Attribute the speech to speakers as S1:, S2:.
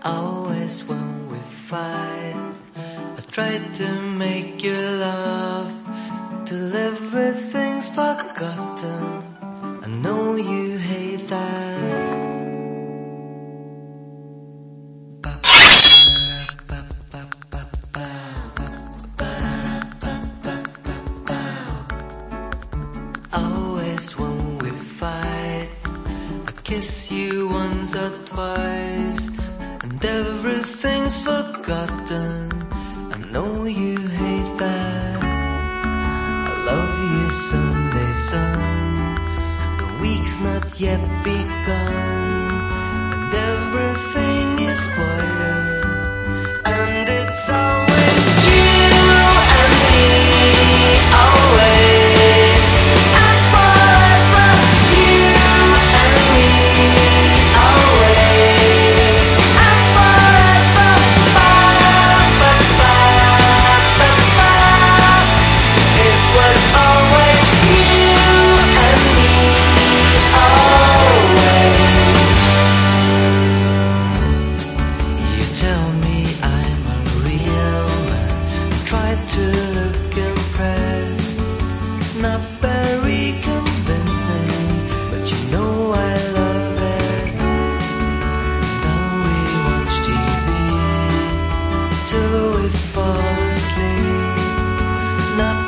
S1: Always when we fight, I try to make you laugh, till everything's forgotten. I know you hate that. Always when we fight, I kiss you once or twice, and everything's forgotten. I know you hate that. I love you Sunday sun, the week's not yet begun, and everything is quiet, and it's always you and me, always and forever. You and me, always and forever. Ba, ba, ba, ba, ba. It was always you and me, always. You tell me I'm a real man, try to look impressed, not very convincing, but you know I love it. Then we watch TV till we fall asleep, not